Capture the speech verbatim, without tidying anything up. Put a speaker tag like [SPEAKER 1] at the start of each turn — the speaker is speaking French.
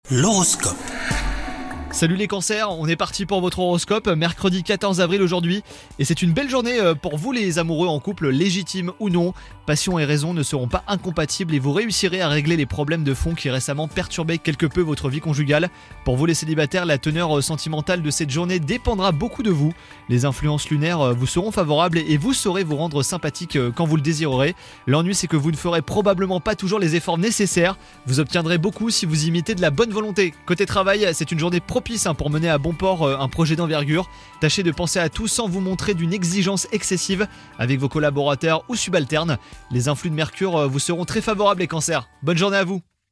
[SPEAKER 1] L'horoscope.
[SPEAKER 2] Salut les cancers, on est parti pour votre horoscope, mercredi quatorze avril aujourd'hui, et c'est une belle journée pour vous les amoureux en couple, légitimes ou non. Passion et raison ne seront pas incompatibles et vous réussirez à régler les problèmes de fond qui récemment perturbaient quelque peu votre vie conjugale. Pour vous les célibataires, la teneur sentimentale de cette journée dépendra beaucoup de vous. Les influences lunaires vous seront favorables et vous saurez vous rendre sympathique quand vous le désirerez. L'ennui, c'est que vous ne ferez probablement pas toujours les efforts nécessaires. Vous obtiendrez beaucoup si vous imitez de la bonne volonté. Côté travail, c'est une journée propice pour mener à bon port un projet d'envergure. Tâchez de penser à tout sans vous montrer d'une exigence excessive avec vos collaborateurs ou subalternes. Les influx de Mercure vous seront très favorables les cancers. Bonne journée à vous.